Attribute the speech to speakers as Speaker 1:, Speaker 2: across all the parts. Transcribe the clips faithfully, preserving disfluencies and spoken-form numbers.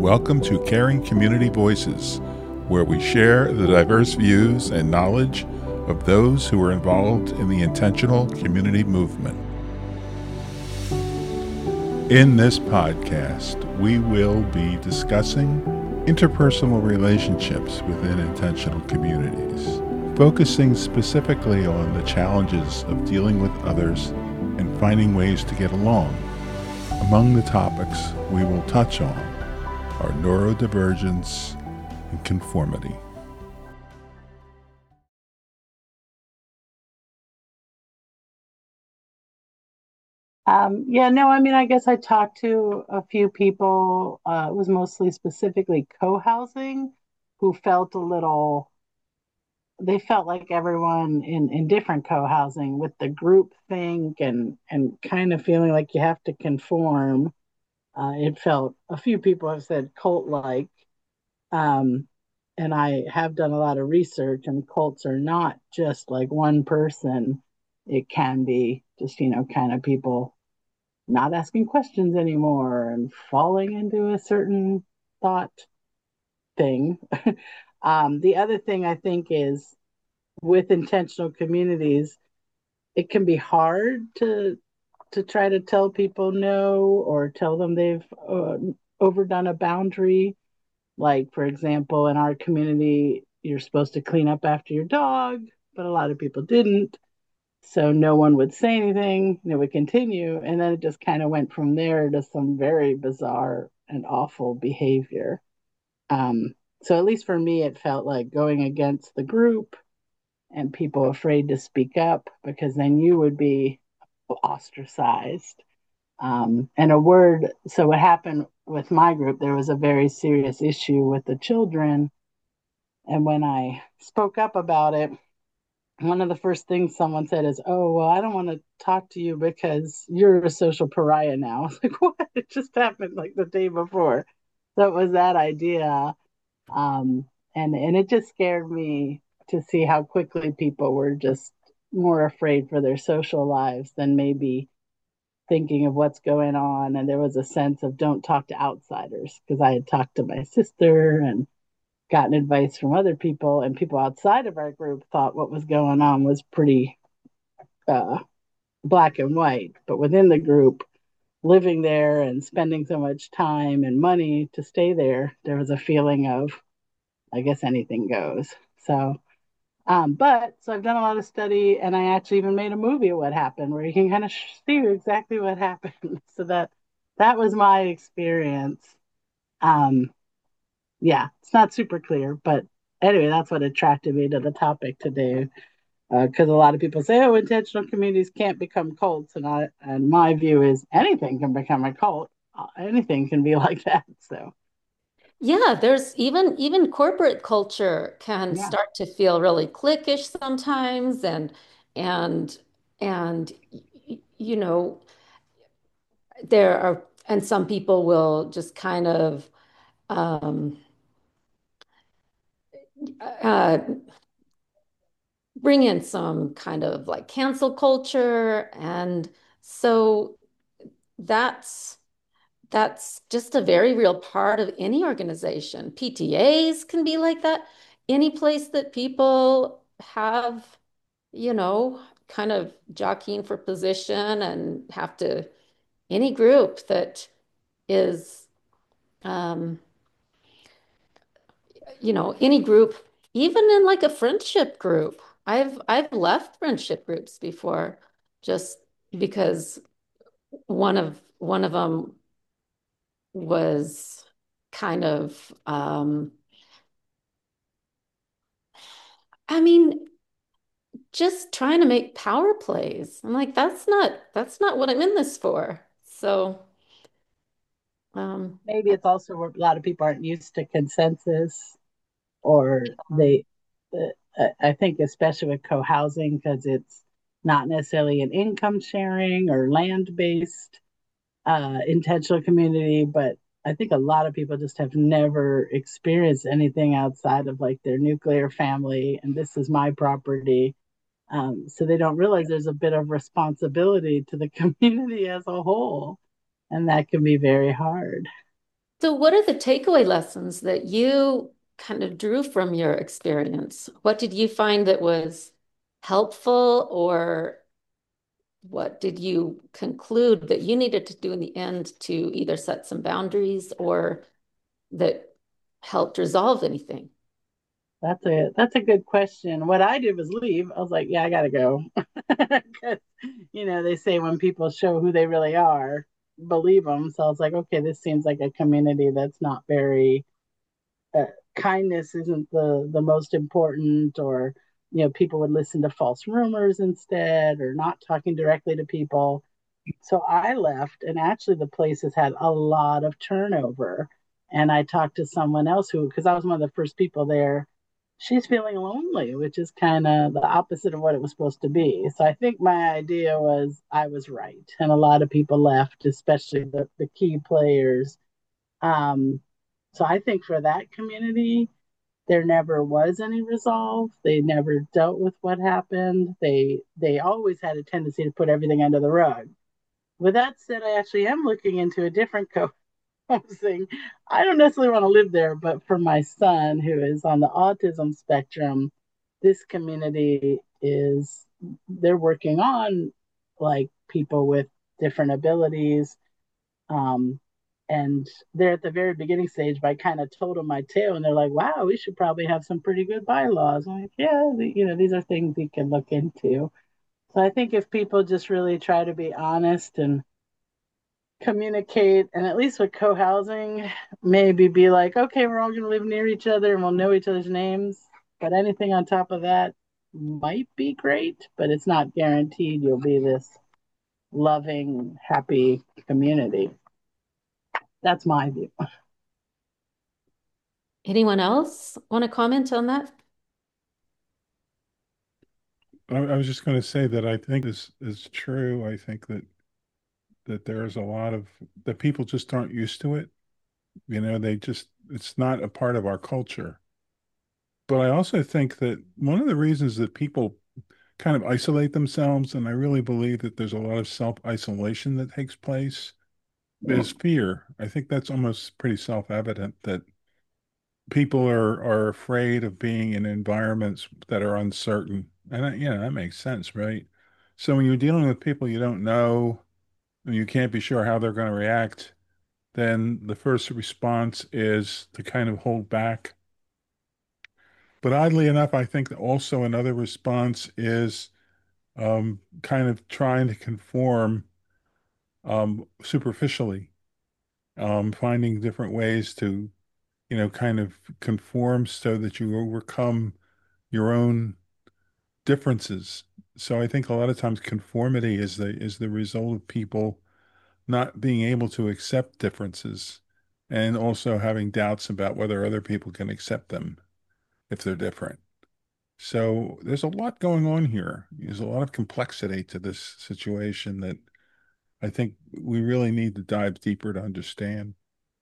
Speaker 1: Welcome to Caring Community Voices, where we share the diverse views and knowledge of those who are involved in the intentional community movement. In this podcast, we will be discussing interpersonal relationships within intentional communities, focusing specifically on the challenges of dealing with others and finding ways to get along. Among the topics we will touch on are neurodivergence and conformity.
Speaker 2: Um, yeah, no, I mean, I guess I talked to a few people, uh, it was mostly specifically co-housing, who felt a little, they felt like everyone in, in different co-housing with the group think and, and kind of feeling like you have to conform. Uh, it felt, a few people have said cult-like. Um, and I have done a lot of research, and cults are not just like one person. It can be just, you know, kind of people not asking questions anymore and falling into a certain thought thing. Um, the other thing I think is with intentional communities, it can be hard to to try to tell people no or tell them they've uh, overdone a boundary. Like, for example, in our community, you're supposed to clean up after your dog, but a lot of people didn't. So no one would say anything, and it would continue. And then it just kind of went from there to some very bizarre and awful behavior. Um, so at least for me, it felt like going against the group and people afraid to speak up because then you would be ostracized. Um, and a word, so what happened with my group, there was a very serious issue with the children. And when I spoke up about it, one of the first things someone said is, "Oh, well, I don't want to talk to you because you're a social pariah now." I was like, "What?" It just happened like the day before. So it was that idea. Um, and, and it just scared me to see how quickly people were just more afraid for their social lives than maybe thinking of what's going on. And there was a sense of don't talk to outsiders because I had talked to my sister and gotten advice from other people, and people outside of our group thought what was going on was pretty uh, black and white. But within the group, living there and spending so much time and money to stay there, there was a feeling of, I guess anything goes. So, um, but so I've done a lot of study, and I actually even made a movie of what happened, where you can kind of see exactly what happened. So that that was my experience. Um, yeah, it's not super clear, but anyway, that's what attracted me to the topic today. Because uh, a lot of people say, "Oh, intentional communities can't become cults," and I and my view is anything can become a cult. Uh, anything can be like that. So
Speaker 3: Yeah, there's even even corporate culture can
Speaker 2: yeah,
Speaker 3: start to feel really cliquish sometimes and and and y- you know there are and some people will just kind of um, uh, bring in some kind of like cancel culture, and so that's That's just a very real part of any organization. P T As can be like that. Any place that people have, you know, kind of jockeying for position and have to, any group that is, um, you know, any group, even in like a friendship group. I've I've left friendship groups before just because one of one of them was kind of um I mean, just trying to make power plays. I'm like, that's not that's not what I'm in this for. So, um,
Speaker 2: maybe it's also where a lot of people aren't used to consensus, or they. Uh, I think especially with co-housing because it's not necessarily an income sharing or land based uh, intentional community, but I think a lot of people just have never experienced anything outside of like their nuclear family, and this is my property. Um, so they don't realize there's a bit of responsibility to the community as a whole, and that can be very hard.
Speaker 3: So what are the takeaway lessons that you kind of drew from your experience? What did you find that was helpful, or what did you conclude that you needed to do in the end to either set some boundaries or that helped resolve anything?
Speaker 2: That's a that's a good question. What I did was leave. I was like, yeah, I gotta go. 'Cause, you know, they say when people show who they really are, believe them. So I was like, okay, this seems like a community that's not very uh, kindness isn't the the most important, or you know, people would listen to false rumors instead, or not talking directly to people. So I left, and actually the place has had a lot of turnover. And I talked to someone else who, because I was one of the first people there, she's feeling lonely, which is kind of the opposite of what it was supposed to be. So I think my idea was I was right, and a lot of people left, especially the, the key players. Um, so I think for that community, there never was any resolve. They never dealt with what happened. They they always had a tendency to put everything under the rug. With that said, I actually am looking into a different co-housing. I don't necessarily want to live there, but for my son who is on the autism spectrum, this community is they're working on like people with different abilities. Um, and they're at the very beginning stage, but I kind of told them my tale, and they're like, wow, we should probably have some pretty good bylaws. I'm like, yeah, you know, these are things you can look into. So I think if people just really try to be honest and communicate, and at least with co-housing, maybe be like, okay, we're all going to live near each other and we'll know each other's names. But anything on top of that might be great, but it's not guaranteed you'll be this loving, happy community. That's my view.
Speaker 3: Anyone else want to comment on that?
Speaker 1: I, I was just going to say that I think this is true. I think that that there's a lot of that people just aren't used to it. You know, they just it's not a part of our culture. But I also think that one of the reasons that people kind of isolate themselves, and I really believe that there's a lot of self-isolation that takes place, is fear. I think that's almost pretty self-evident that people are are afraid of being in environments that are uncertain. And that, yeah, that makes sense, right? So when you're dealing with people you don't know and you can't be sure how they're going to react, then the first response is to kind of hold back. But oddly enough, I think that also another response is um, kind of trying to conform um, superficially, um, finding different ways to, you know, kind of conform so that you overcome your own differences. So I think a lot of times conformity is the is the result of people not being able to accept differences and also having doubts about whether other people can accept them if they're different. So there's a lot going on here. There's a lot of complexity to this situation that I think we really need to dive deeper to understand.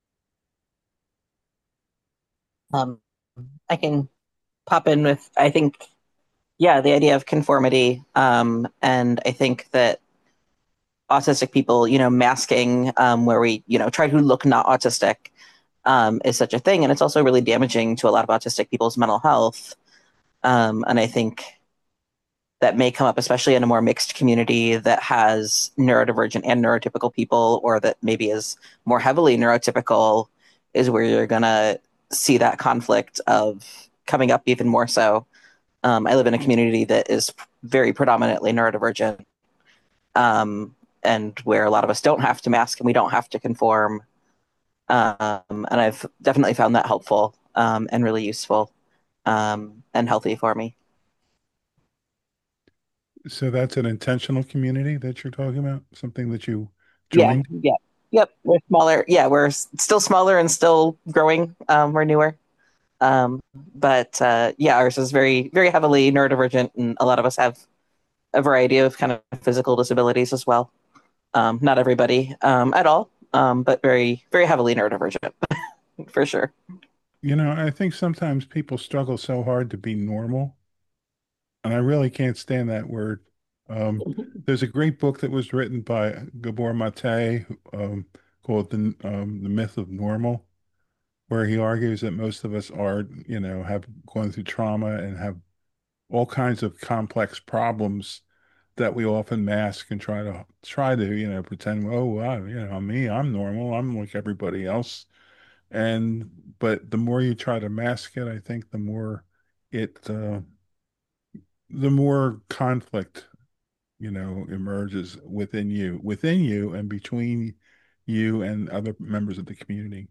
Speaker 4: Um, I can pop in with, I think, yeah, the idea of conformity. Um, and I think that autistic people, you know, masking um, where we, you know, try to look not autistic um, is such a thing. And it's also really damaging to a lot of autistic people's mental health. Um, and I think that may come up, especially in a more mixed community that has neurodivergent and neurotypical people, or that maybe is more heavily neurotypical, is where you're going to see that conflict of coming up even more so. Um, I live in a community that is very predominantly neurodivergent, um, and where a lot of us don't have to mask and we don't have to conform. Um, and I've definitely found that helpful um, and really useful um, and healthy for me.
Speaker 1: So that's an intentional community that you're talking about, something that you
Speaker 4: Yeah,
Speaker 1: joined?
Speaker 4: yeah, yep. We're smaller. Yeah, we're s- still smaller and still growing. Um, we're newer. Um, but uh, yeah, ours is very, very heavily neurodivergent, and a lot of us have a variety of kind of physical disabilities as well. Um, not everybody um, at all, um, but very, very heavily neurodivergent for sure.
Speaker 1: You know, I think sometimes people struggle so hard to be normal, and I really can't stand that word. Um, there's a great book that was written by Gabor Mate um, called the, um, The Myth of Normal. where he argues that most of us are, you know, have gone through trauma and have all kinds of complex problems that we often mask and try to try to, you know, pretend, oh, wow, you know, me, I'm normal, I'm like everybody else. And but the more you try to mask it, I think the more it uh, the more conflict, you know, emerges within you, within you and between you and other members of the community.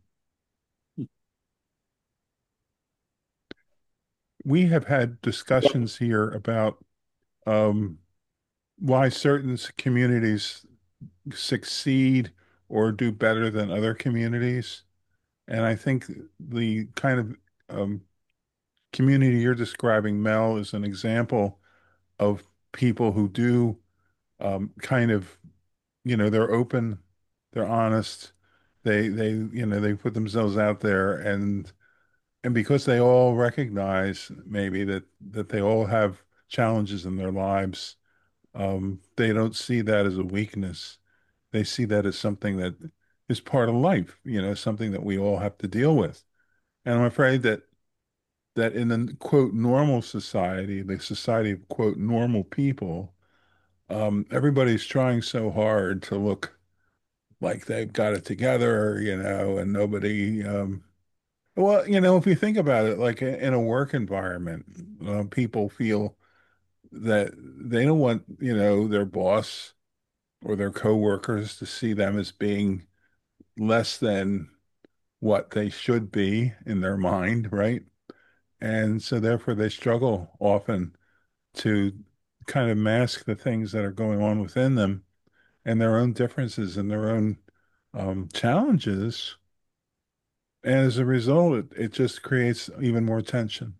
Speaker 1: We have had
Speaker 4: Yep.
Speaker 1: discussions here about um, why certain s- communities succeed or do better than other communities. And I think the kind of um, community you're describing, Mel, is an example of people who do um, kind of, you know, they're open, they're honest, they they you know they put themselves out there, and and because they all recognize maybe that that they all have challenges in their lives, um, they don't see that as a weakness. They see that as something that is part of life, you know, something that we all have to deal with. And I'm afraid that that in the quote normal society, the society of quote normal people, um, everybody's trying so hard to look like they've got it together, you know, and nobody, um, well, you know, if you think about it, like in a work environment, uh, people feel that they don't want, you know, their boss or their coworkers to see them as being less than what they should be in their mind, right? And so therefore they struggle often to kind of mask the things that are going on within them and their own differences and their own um, challenges. And as a result, it, it just creates even more tension.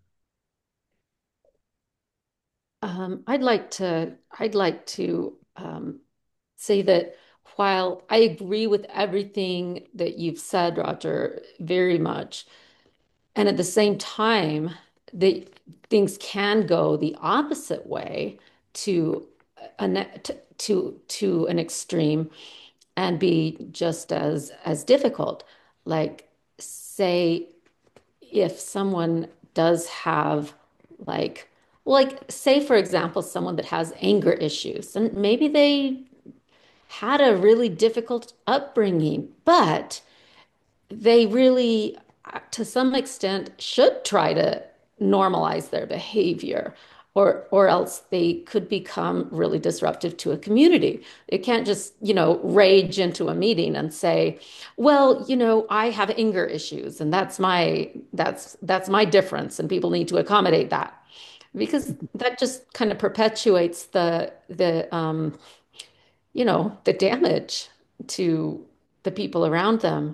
Speaker 3: Um, I'd like to I'd like to um, say that while I agree with everything that you've said, Roger, very much, and at the same time, that things can go the opposite way to an to to an extreme and be just as as difficult. Like, say if someone does have like like say for example someone that has anger issues and maybe they had a really difficult upbringing, but they really, uh, to some extent, should try to normalize their behavior, or or else they could become really disruptive to a community. It can't just, you know, rage into a meeting and say, "Well, you know, I have anger issues, and that's my that's that's my difference, and people need to accommodate that." Because that just kind of perpetuates the the um, you know, the damage to the people around them.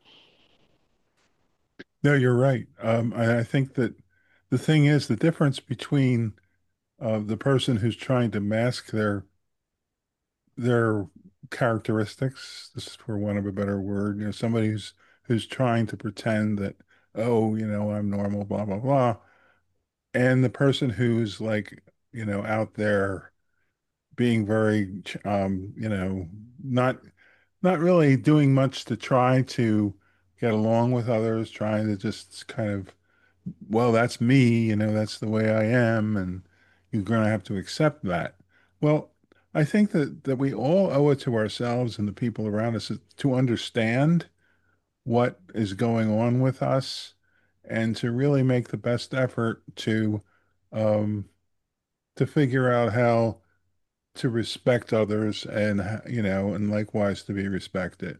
Speaker 1: No, you're right. Um, I, I think that the thing is the difference between uh, the person who's trying to mask their their characteristics, this is for want of a better word, you know, somebody who's who's trying to pretend that, oh, you know, I'm normal, blah, blah, blah, and the person who's like, you know, out there being very, um, you know, not not really doing much to try to get along with others, trying to just kind of, well, that's me, you know, that's the way I am, and you're going to have to accept that. Well, I think that that we all owe it to ourselves and the people around us to understand what is going on with us and to really make the best effort to um, to figure out how to respect others and you know and likewise to be respected.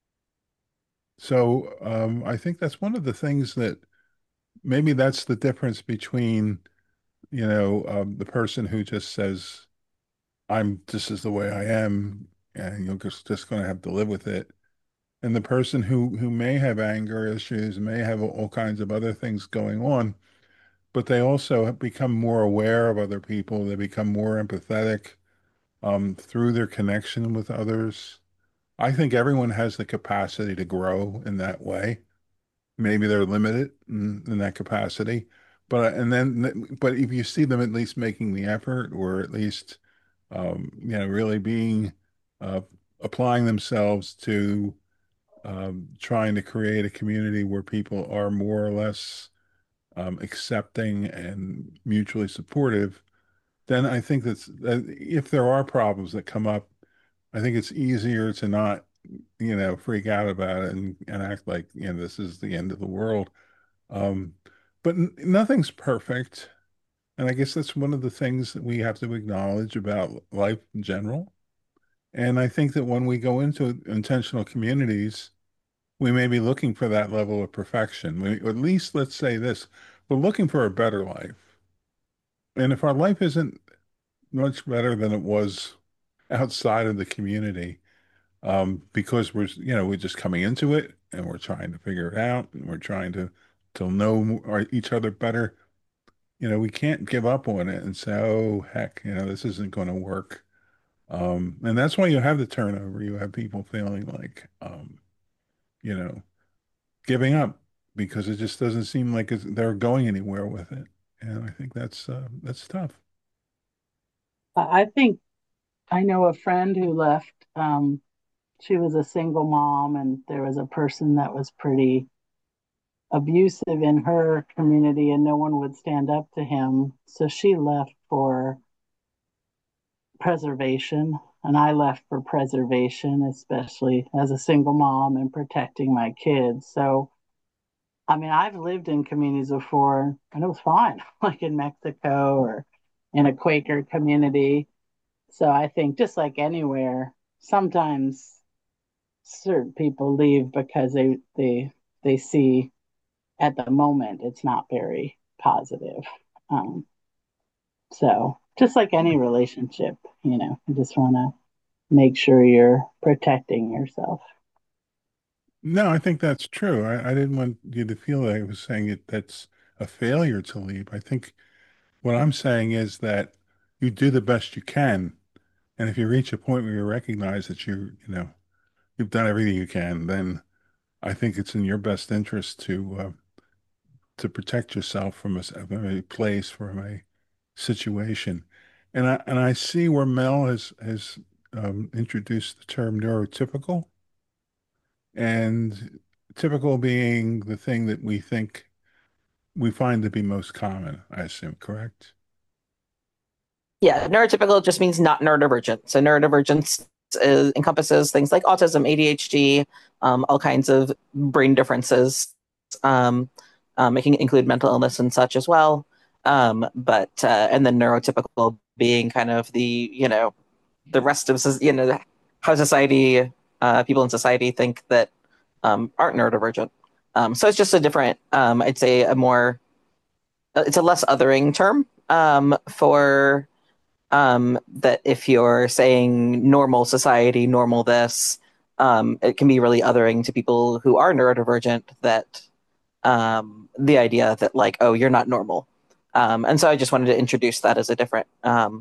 Speaker 1: So um, I think that's one of the things that maybe that's the difference between you know um, the person who just says I'm this is the way I am and you're just just going to have to live with it, and the person who who may have anger issues, may have all kinds of other things going on, but they also have become more aware of other people. They become more empathetic um, through their connection with others. I think everyone has the capacity to grow in that way. Maybe they're limited in, in that capacity, but and then but if you see them at least making the effort, or at least um, you know really being uh, applying themselves to um, trying to create a community where people are more or less um, accepting and mutually supportive, then I think that's that if there are problems that come up, I think it's easier to not, you know, freak out about it and, and act like, you know, this is the end of the world. Um, but n nothing's perfect. And I guess that's one of the things that we have to acknowledge about life in general. And I think that when we go into intentional communities, we may be looking for that level of perfection. We, or at least let's say this, we're looking for a better life. And if our life isn't much better than it was outside of the community, um, because we're, you know, we're just coming into it and we're trying to figure it out and we're trying to to know our, each other better. You know, we can't give up on it and say, oh, heck, you know, this isn't going to work. Um, and that's why you have the turnover. You have people feeling like, um, you know, giving up because it just doesn't seem like it's, they're going anywhere with it. And I think that's uh, that's tough.
Speaker 2: I I think I know a friend who left. Um, she was a single mom, and there was a person that was pretty abusive in her community, and no one would stand up to him. So she left for preservation, and I left for preservation, especially as a single mom and protecting my kids. So, I mean, I've lived in communities before, and it was fine, like in Mexico or in a Quaker community. So I think just like anywhere, sometimes certain people leave because they they they see at the moment it's not very positive. Um, so just like any relationship, you know, you just want to make sure you're protecting yourself.
Speaker 1: No, I think that's true. I, I didn't want you to feel that I was saying it that's a failure to leave. I think what I'm saying is that you do the best you can. And if you reach a point where you recognize that you, you know, you've done everything you can, then I think it's in your best interest to uh, to protect yourself from a, from a place, from a situation. And I and I see where Mel has has um, introduced the term neurotypical, and typical being the thing that we think we find to be most common, I assume, correct?
Speaker 4: Yeah, neurotypical just means not neurodivergent. So neurodivergence is, encompasses things like autism, A D H D, um, all kinds of brain differences. Um, um, it can include mental illness and such as well. Um, but uh, and then neurotypical being kind of the you know the rest of you know how society uh, people in society think that um, aren't neurodivergent. Um, so it's just a different, um, I'd say, a more it's a less othering term um, for um, that if you're saying normal society, normal this, um, it can be really othering to people who are neurodivergent that um, the idea that like, oh, you're not normal. Um, and so I just wanted to introduce that as a different, um,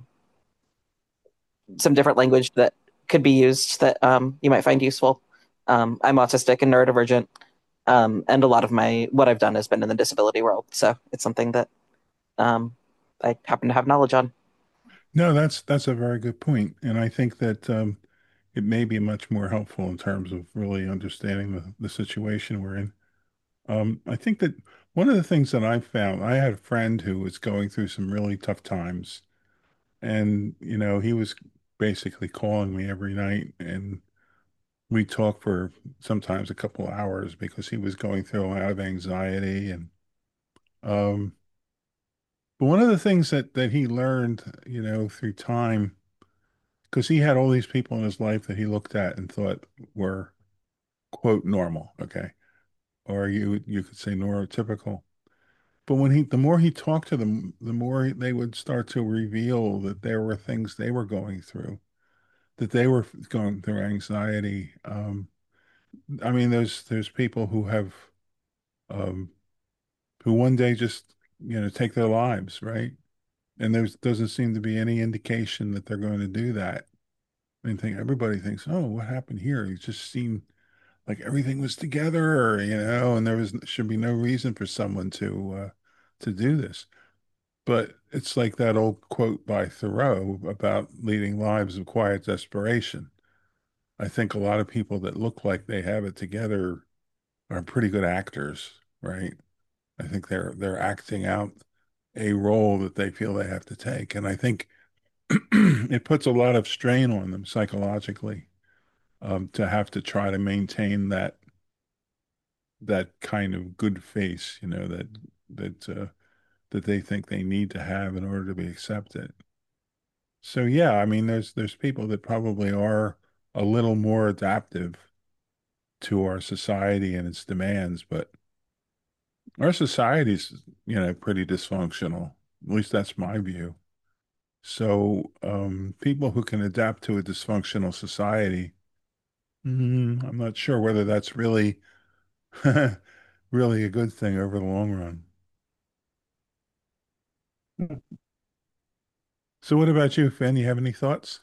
Speaker 4: some different language that could be used that um, you might find useful. Um, I'm autistic and neurodivergent, um, and a lot of my what I've done has been in the disability world, so it's something that um, I happen to have knowledge on.
Speaker 1: No, that's that's a very good point, and I think that um, it may be much more helpful in terms of really understanding the, the situation we're in. Um, I think that one of the things that I found, I had a friend who was going through some really tough times, and you know, he was basically calling me every night, and we talked for sometimes a couple of hours because he was going through a lot of anxiety, and um, but one of the things that that he learned, you know, through time, because he had all these people in his life that he looked at and thought were quote normal, okay, or you you could say neurotypical. But when he, the more he talked to them, the more they would start to reveal that there were things they were going through, that they were going through anxiety. Um, I mean, there's there's people who have um, who one day just you know take their lives, right? And there doesn't seem to be any indication that they're going to do that. I mean, think everybody thinks, oh, what happened here? It just seemed like everything was together, or, you know, and there was should be no reason for someone to uh, to do this. But it's like that old quote by Thoreau about leading lives of quiet desperation. I think a lot of people that look like they have it together are pretty good actors, right? I think they're they're acting out a role that they feel they have to take. And I think it puts a lot of strain on them psychologically, um, to have to try to maintain that that kind of good face, you know, that that uh, that they think they need to have in order to be accepted. So yeah, I mean, there's there's people that probably are a little more adaptive to our society and its demands, but our society's, you know, pretty dysfunctional. At least that's my view. So, um, people who can adapt to a dysfunctional society, mm, I'm not sure whether that's really really a good thing over the long run. So what about you, Finn? You have any thoughts?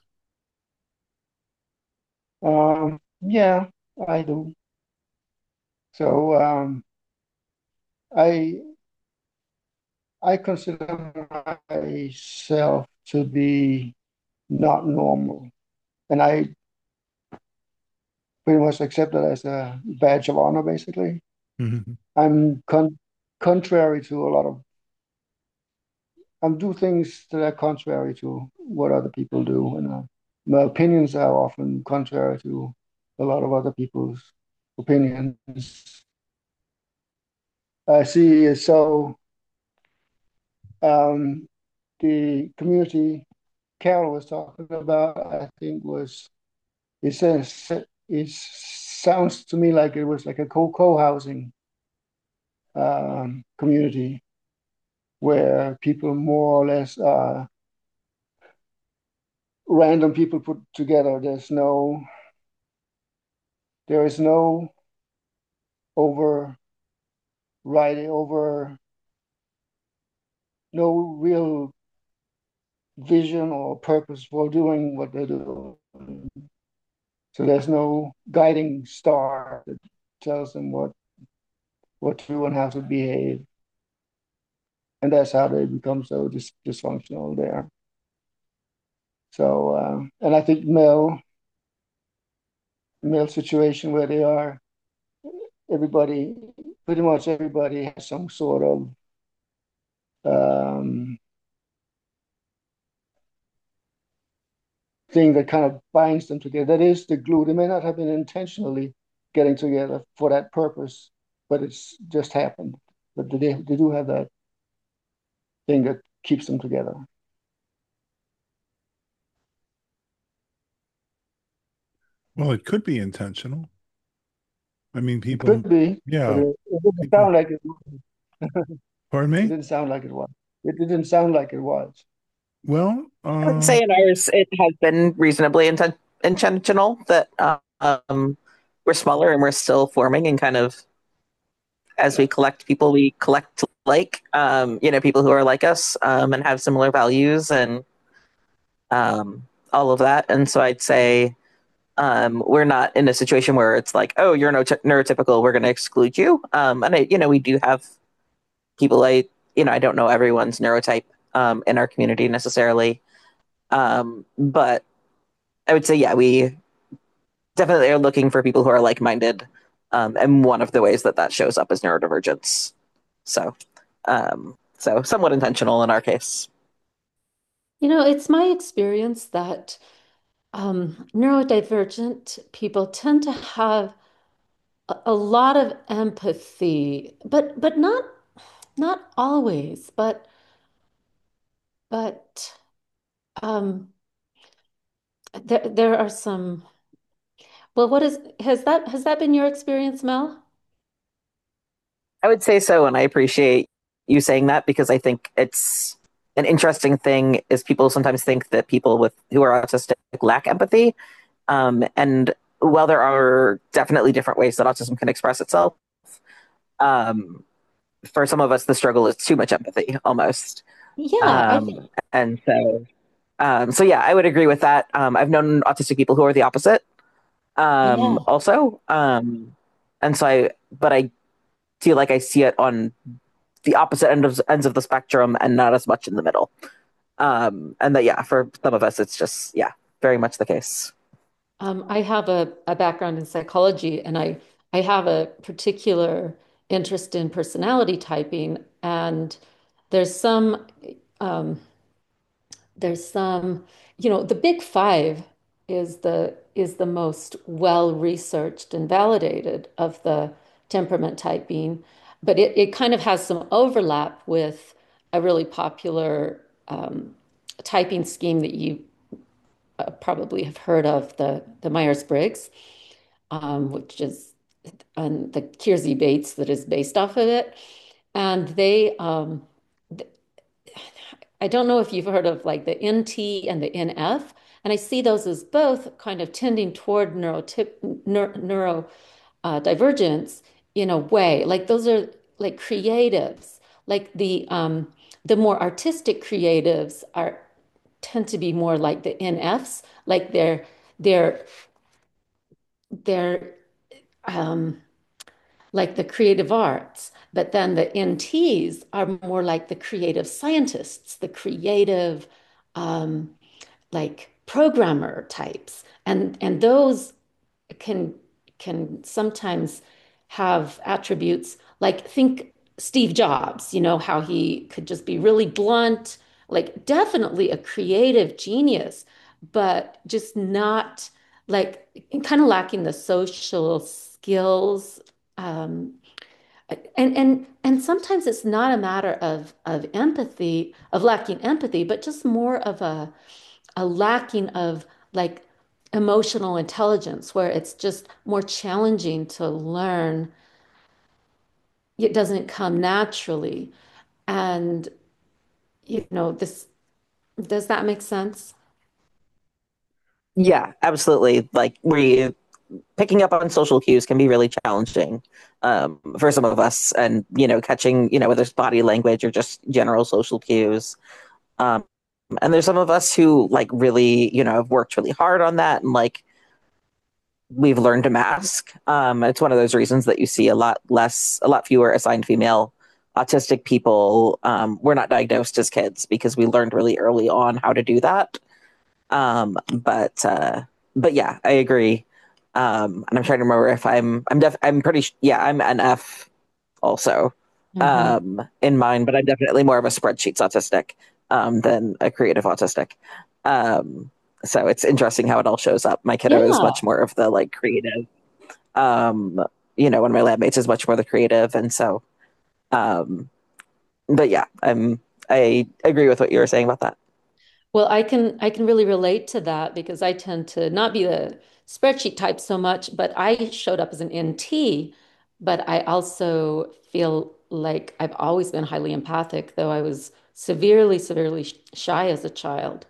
Speaker 5: Um, yeah, I do. So um, I I consider myself to be not normal, and I pretty much accept that as a badge of honor, basically.
Speaker 1: Hmm.
Speaker 5: I'm con contrary to a lot of I do things that are contrary to what other people do, and uh, my opinions are often contrary to a lot of other people's opinions. I see. So um, the community Carol was talking about, I think was it says it sounds to me like it was like a co co-housing um, community where people more or less are random people put together. There's no there is no over over no real vision or purpose for doing what they do. So there's no guiding star that tells them what what to do and how to behave, and that's how they become so dis- dysfunctional there. So, uh, and I think male male situation where they are, everybody, pretty much everybody has some sort of um, thing that kind of binds them together. That is the glue. They may not have been intentionally getting together for that purpose, but it's just happened. But they they do have that thing that keeps them together.
Speaker 1: Well, it could be intentional. I mean,
Speaker 5: It
Speaker 1: people,
Speaker 5: could be, but
Speaker 1: yeah,
Speaker 5: it, it didn't
Speaker 1: people,
Speaker 5: sound like it.
Speaker 1: pardon
Speaker 5: It
Speaker 1: me?
Speaker 5: didn't sound like it was. It didn't sound like it was.
Speaker 1: Well,
Speaker 4: I would
Speaker 1: uh,
Speaker 4: say in ours, it has been reasonably inten- intentional that uh, um, we're smaller and we're still forming and kind of as we collect people, we collect like, um, you know, people who are like us um, and have similar values and um, all of that. And so I'd say um, we're not in a situation where it's like, oh, you're no- neurotypical, we're going to exclude you. Um, and, I, you know, we do have people, I, you know, I don't know everyone's neurotype um, in our community necessarily. Um, but I would say, yeah, we definitely are looking for people who are like-minded. Um, and one of the ways that that shows up is neurodivergence. So, um, so somewhat intentional in our case.
Speaker 3: You know, it's my experience that um, neurodivergent people tend to have a, a lot of empathy, but but not not always, but but um, there there are some. Well, what is has that has that been your experience, Mel?
Speaker 4: I would say so, and I appreciate you saying that because I think it's an interesting thing. Is people sometimes think that people with who are autistic lack empathy, um, and while there are definitely different ways that autism can express itself, um, for some of us the struggle is too much empathy almost.
Speaker 3: Yeah, I think
Speaker 4: Um, and so, um, so yeah, I would agree with that. Um, I've known autistic people who are the opposite, um,
Speaker 3: yeah.
Speaker 4: also, um, and so I, but I feel like I see it on the opposite end of ends of the spectrum and not as much in the middle. Um, and that yeah, for some of us, it's just yeah, very much the case.
Speaker 3: Um, I have a, a background in psychology, and I, I have a particular interest in personality typing. And there's some, um, there's some, you know, the big five is the is the most well researched and validated of the temperament typing, but it, it kind of has some overlap with a really popular um, typing scheme that you uh, probably have heard of, the the Myers-Briggs, um, which is and the Kiersey Bates that is based off of it. And they, um, I don't know if you've heard of like the N T and the N F, and I see those as both kind of tending toward neurotip, neuro, neuro uh, divergence in a way. Like those are like creatives, like the um, the more artistic creatives are tend to be more like the N Fs, like they're they're they're um, like the creative arts. But then the N Ts are more like the creative scientists, the creative um, like programmer types. And and those can can sometimes have attributes like think Steve Jobs, you know, how he could just be really blunt, like definitely a creative genius, but just not like kind of lacking the social skills. Um, and and and sometimes it's not a matter of of empathy, of lacking empathy, but just more of a a lacking of like emotional intelligence, where it's just more challenging to learn. It doesn't come naturally. And, you know, this, does that make sense?
Speaker 4: Yeah, absolutely. Like we picking up on social cues can be really challenging um, for some of us, and you know, catching you know whether it's body language or just general social cues. Um, and there's some of us who like really you know have worked really hard on that, and like we've learned to mask. Um, it's one of those reasons that you see a lot less, a lot fewer assigned female autistic people. Um, we're not diagnosed as kids because we learned really early on how to do that. Um, but uh, but yeah, I agree. Um, and I'm trying to remember if I'm I'm def I'm pretty yeah I'm an F also
Speaker 3: Mhm.
Speaker 4: um, in mine, but I'm definitely more of a spreadsheets autistic um, than a creative autistic. Um, so it's interesting how it all shows up. My kiddo is
Speaker 3: Yeah.
Speaker 4: much more of the like creative. Um, you know, one of my lab mates is much more the creative, and so. Um, but yeah, I'm I agree with what you were saying about that.
Speaker 3: Well, I can I can really relate to that because I tend to not be the spreadsheet type so much, but I showed up as an N T, but I also feel like I've always been highly empathic, though I was severely, severely sh- shy as a child.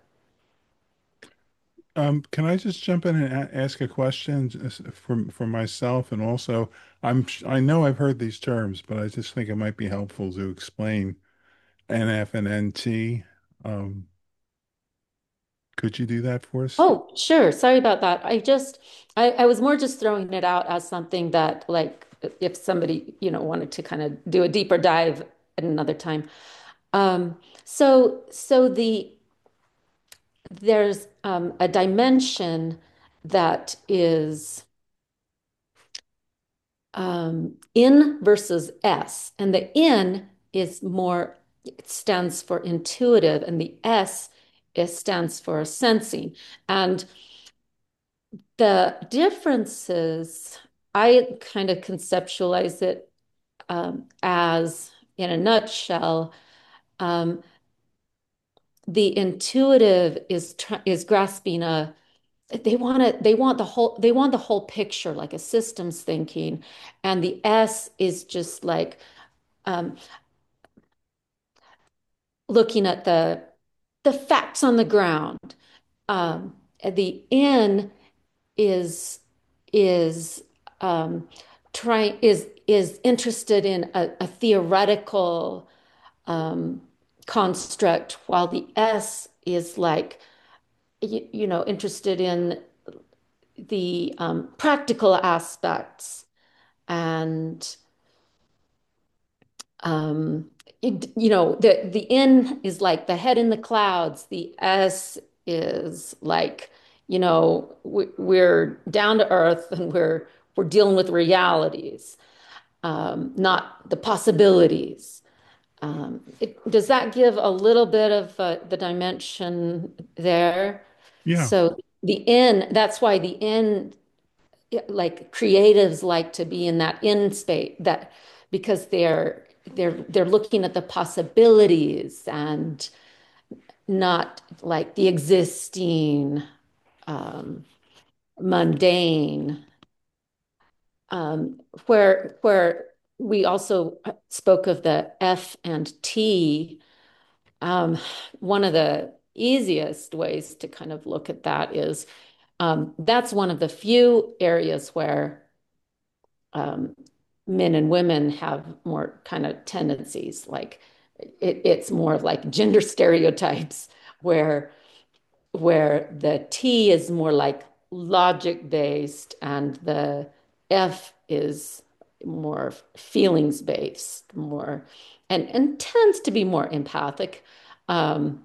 Speaker 1: Um, can I just jump in and a ask a question just for for myself, and also I'm sh- I know I've heard these terms, but I just think it might be helpful to explain N F and N T. Um, could you do that for us?
Speaker 3: Oh, sure. Sorry about that. I just, I, I was more just throwing it out as something that, like, if somebody, you know, wanted to kind of do a deeper dive at another time. Um, so, so the there's um, a dimension that is um, in versus S, and the in is more, it stands for intuitive, and the S is stands for sensing. And the differences, I kind of conceptualize it um, as, in a nutshell, um, the intuitive is tr is grasping a. They want to. They want the whole. They want the whole picture, like a systems thinking, and the S is just like um, looking at the the facts on the ground. Um, the N is is um, trying is is interested in a, a theoretical um, construct, while the S is like you, you know interested in the um, practical aspects and um, it, you know the the N is like the head in the clouds. The S is like you know, we, we're down to earth and we're we're dealing with realities, um, not the possibilities. Um, it, does that give a little bit of uh, the dimension there?
Speaker 1: Yeah.
Speaker 3: So the in, that's why the in, like creatives like to be in that in space, that because they're they're they're looking at the possibilities and not like the existing, um, mundane. Um, where where we also spoke of the F and T. Um, one of the easiest ways to kind of look at that is, um, that's one of the few areas where, um, men and women have more kind of tendencies. Like it, it's more like gender stereotypes, where where the T is more like logic based and the F is more feelings based, more and and tends to be more empathic. Um,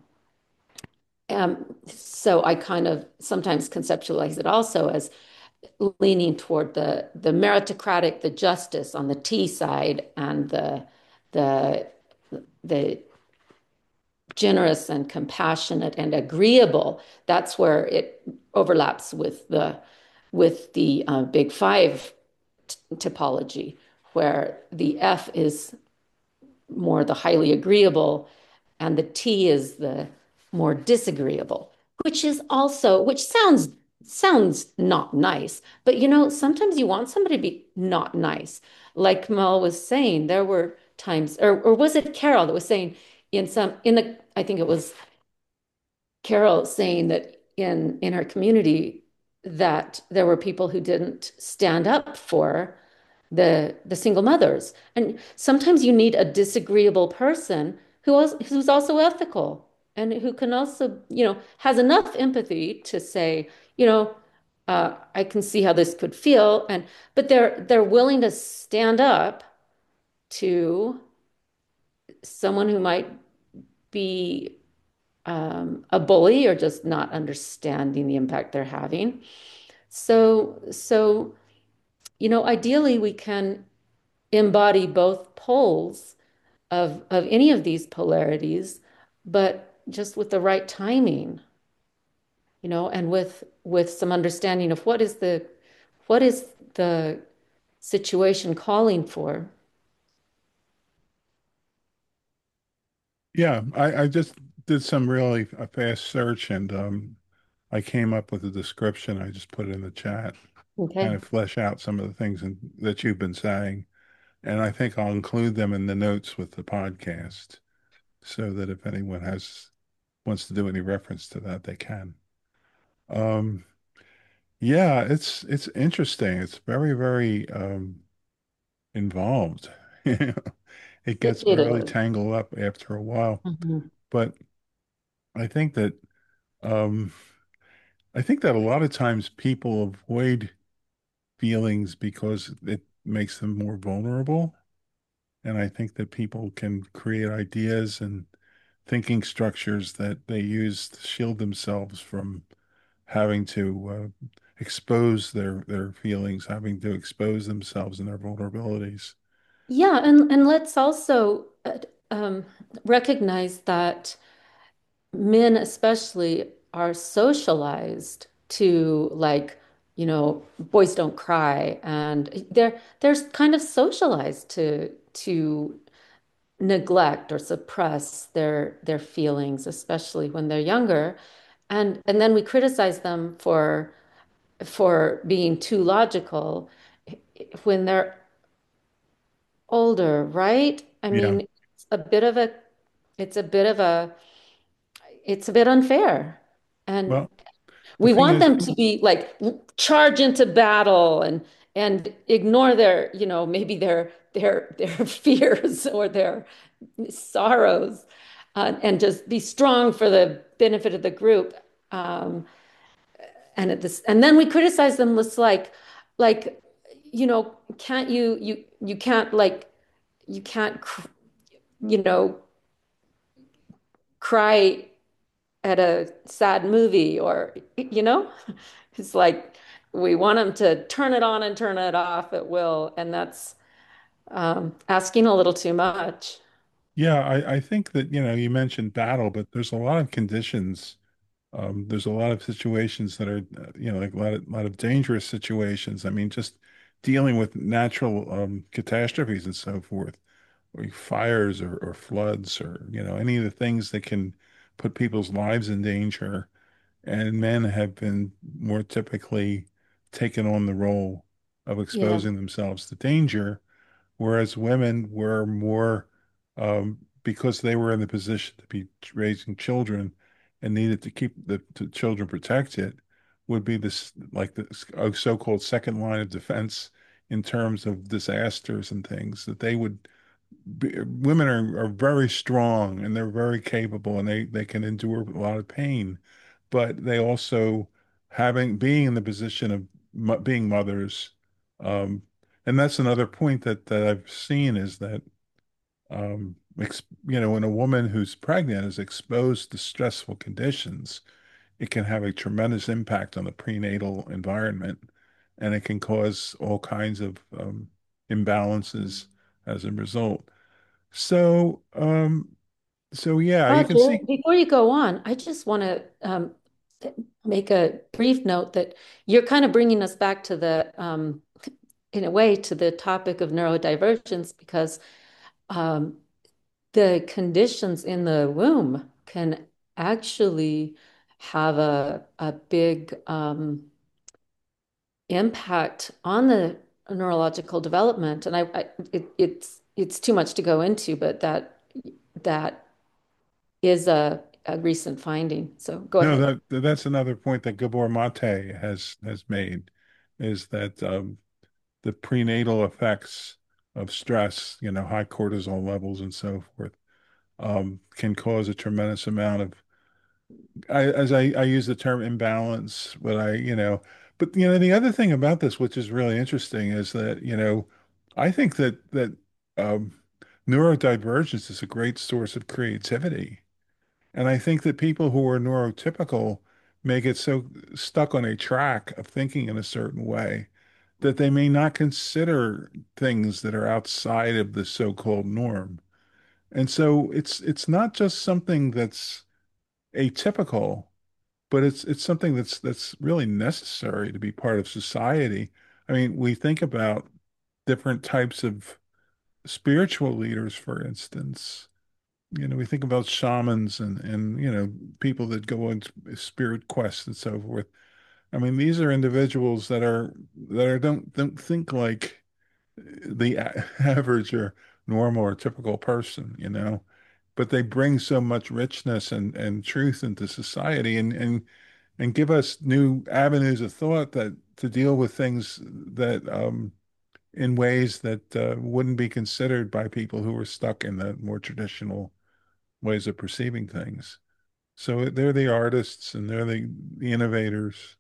Speaker 3: um, so I kind of sometimes conceptualize it also as leaning toward the the meritocratic, the justice on the T side, and the the the generous and compassionate and agreeable. That's where it overlaps with the with the uh, big five t- typology, where the F is more the highly agreeable and the T is the more disagreeable, which is also, which sounds sounds not nice, but you know, sometimes you want somebody to be not nice. Like Mel was saying, there were times, or or was it Carol that was saying in some in the, I think it was Carol saying that in in her community that there were people who didn't stand up for the the single mothers. And sometimes you need a disagreeable person who was who's also ethical and who can also, you know, has enough empathy to say, you know, uh, I can see how this could feel, and but they're they're willing to stand up to someone who might be, um, a bully or just not understanding the impact they're having. So, so, you know, ideally we can embody both poles of of any of these polarities, but just with the right timing, you know, and with with some understanding of what is the what is the situation calling for.
Speaker 1: Yeah, I, I just did some really a fast search and um, I came up with a description. I just put it in the chat, kind
Speaker 3: Okay.
Speaker 1: of flesh out some of the things in, that you've been saying. And I think I'll include them in the notes with the podcast so that if anyone has wants to do any reference to that, they can. Um, yeah, it's it's interesting. It's very, very um, involved. It
Speaker 3: It,
Speaker 1: gets
Speaker 3: it
Speaker 1: really
Speaker 3: is.
Speaker 1: tangled up after a while.
Speaker 3: Mhm.
Speaker 1: But I think that um, I think that a lot of times people avoid feelings because it makes them more vulnerable. And I think that people can create ideas and thinking structures that they use to shield themselves from having to uh, expose their their feelings, having to expose themselves and their vulnerabilities.
Speaker 3: Yeah, and and let's also, uh, um, recognize that men especially are socialized to, like, you know, boys don't cry, and they're they're kind of socialized to to neglect or suppress their their feelings, especially when they're younger. And and then we criticize them for for being too logical when they're older, right? I
Speaker 1: Yeah.
Speaker 3: mean, it's a bit of a it's a bit of a it's a bit unfair. And
Speaker 1: Well, the
Speaker 3: we
Speaker 1: thing
Speaker 3: want
Speaker 1: is,
Speaker 3: them to be like charge into battle and and ignore their, you know, maybe their their their fears or their sorrows, uh, and just be strong for the benefit of the group. Um, and at this, and then we criticize them. It's like, like, you know, can't you you you can't like you can't, you know, cry at a sad movie or, you know, it's like we want them to turn it on and turn it off at will. And that's um, asking a little too much.
Speaker 1: Yeah, I, I think that, you know, you mentioned battle, but there's a lot of conditions. Um, there's a lot of situations that are, uh, you know, like a lot of, lot of dangerous situations. I mean, just dealing with natural um, catastrophes and so forth, or fires or, or floods or, you know, any of the things that can put people's lives in danger. And men have been more typically taken on the role of
Speaker 3: Yeah.
Speaker 1: exposing themselves to danger, whereas women were more, um, because they were in the position to be raising children and needed to keep the, the children protected, would be this like the a so-called second line of defense in terms of disasters and things that they would be, women are, are very strong and they're very capable and they, they can endure a lot of pain, but they also having being in the position of mo being mothers, um, and that's another point that, that I've seen is that um, ex you know when a woman who's pregnant is exposed to stressful conditions, it can have a tremendous impact on the prenatal environment, and it can cause all kinds of um, imbalances as a result. So, um, so yeah, you can
Speaker 3: Roger,
Speaker 1: see.
Speaker 3: before you go on, I just want to um, make a brief note that you're kind of bringing us back to the, um, in a way, to the topic of neurodivergence because um, the conditions in the womb can actually have a, a big um, impact on the neurological development. And I, I it, it's it's too much to go into, but that that is a, a recent finding. So go
Speaker 1: No,
Speaker 3: ahead.
Speaker 1: that that's another point that Gabor Mate has has made, is that um, the prenatal effects of stress, you know, high cortisol levels and so forth, um, can cause a tremendous amount of, I, as I, I use the term imbalance, but I, you know, but you know, the other thing about this, which is really interesting, is that, you know, I think that that um, neurodivergence is a great source of creativity. And I think that people who are neurotypical may get so stuck on a track of thinking in a certain way that they may not consider things that are outside of the so-called norm. And so it's it's not just something that's atypical, but it's it's something that's that's really necessary to be part of society. I mean, we think about different types of spiritual leaders, for instance. You know, we think about shamans and and you know people that go on spirit quests and so forth. I mean, these are individuals that are that are don't don't think like the a- average or normal or typical person, you know, but they bring so much richness and and truth into society and and and give us new avenues of thought that to deal with things that um in ways that uh, wouldn't be considered by people who were stuck in the more traditional ways of perceiving things. So they're the artists and they're the, the innovators.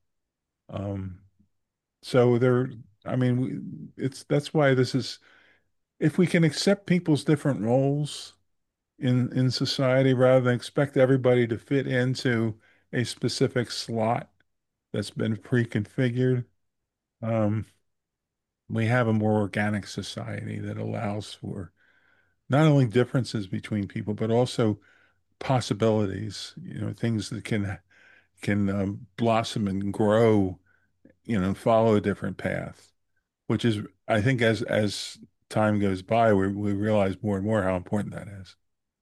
Speaker 1: Um, so they're, I mean, we, it's that's why this is, if we can accept people's different roles in in society rather than expect everybody to fit into a specific slot that's been pre-configured, um, we have a more organic society that allows for not only differences between people, but also possibilities, you know, things that can can um, blossom and grow, you know, follow a different path, which is, I think, as as time goes by, we we realize more and more how important that is.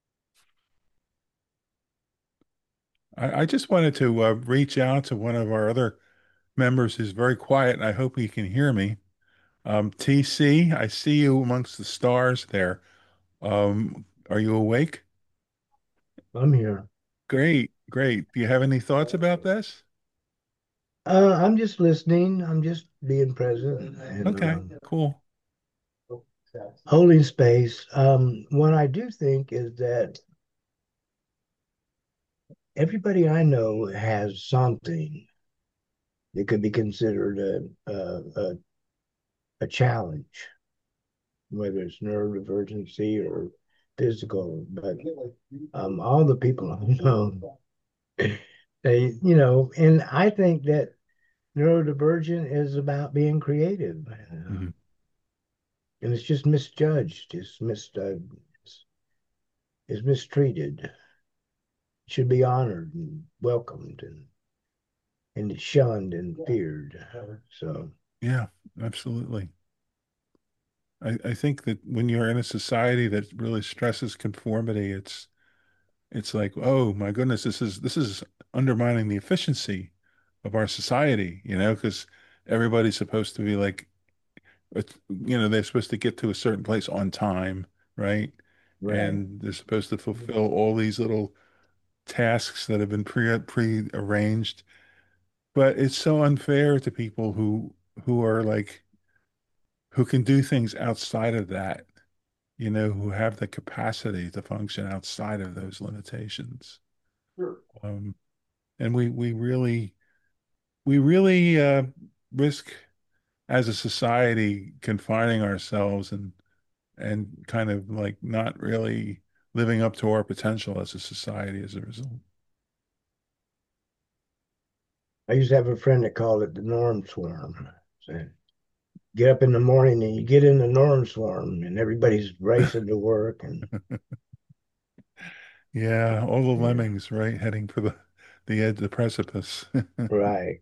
Speaker 1: I, I just wanted to uh, reach out to one of our other members who's very quiet, and I hope he can hear me. Um, T C, I see you amongst the stars there. Um, are you awake?
Speaker 6: I'm here.
Speaker 1: Great, great. Do you have any thoughts about this?
Speaker 6: Uh, I'm just listening. I'm just being present and
Speaker 1: Okay,
Speaker 6: um,
Speaker 1: cool.
Speaker 6: holding space. Um, what I do think is that everybody I know has something that could be considered a a, a, a challenge, whether it's neurodivergency or physical. But um, all the people I know They, you know, and I think that neurodivergent is about being creative, uh,
Speaker 1: Mhm.
Speaker 6: and it's just misjudged, it's mis uh, is mistreated. Should be honored and welcomed and and shunned and feared. So
Speaker 1: Yeah, absolutely. I, I think that when you're in a society that really stresses conformity, it's it's like, oh my goodness, this is this is undermining the efficiency of our society, you know, because everybody's supposed to be like, it's- you know, they're supposed to get to a certain place on time, right?
Speaker 6: right.
Speaker 1: And they're supposed to fulfill all these little tasks that have been pre pre-arranged. But it's so unfair to people who who are like who can do things outside of that, you know, who have the capacity to function outside of those limitations.
Speaker 5: Sure.
Speaker 1: Um, and we we really we really uh, risk as a society confining ourselves and and kind of like not really living up to our potential as a society as a result.
Speaker 6: I used to have a friend that called it the norm swarm. So get up in the morning and you get in the norm swarm and everybody's racing to work and
Speaker 1: Yeah, all the
Speaker 6: yeah,
Speaker 1: lemmings, right, heading for the the edge, the precipice.
Speaker 6: right.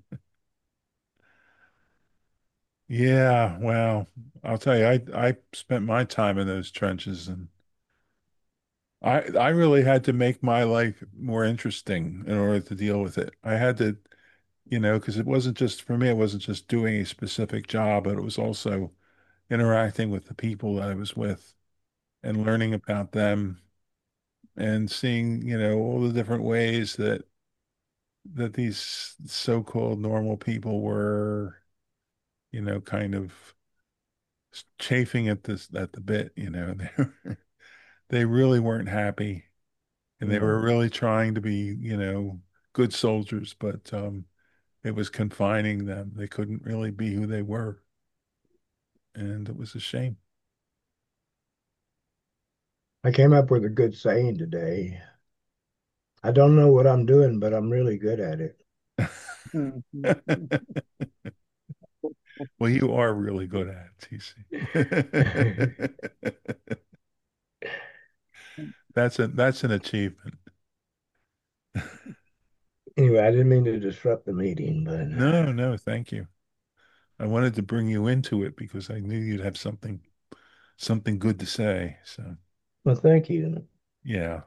Speaker 1: Yeah, well, I'll tell you, I I spent my time in those trenches, and I I really had to make my life more interesting in order to deal with it. I had to, you know, because it wasn't just for me, it wasn't just doing a specific job, but it was also interacting with the people that I was with and learning about them and seeing, you know, all the different ways that that these so-called normal people were, you know, kind of chafing at this at the bit, you know. They were, they really weren't happy, and they were
Speaker 6: No.
Speaker 1: really trying to be, you know, good soldiers, but um, it was confining them. They couldn't really be who they were, and it was a shame.
Speaker 6: I came up with a good saying today. I don't know what I'm doing, but I'm really good at it.
Speaker 5: Mhm.
Speaker 1: Well, you are really good at it, T C. That's a that's an achievement.
Speaker 6: Anyway, I didn't mean to disrupt the meeting, but
Speaker 1: No, no, thank you. I wanted to bring you into it because I knew you'd have something something good to say. So,
Speaker 6: well, thank you.
Speaker 1: yeah.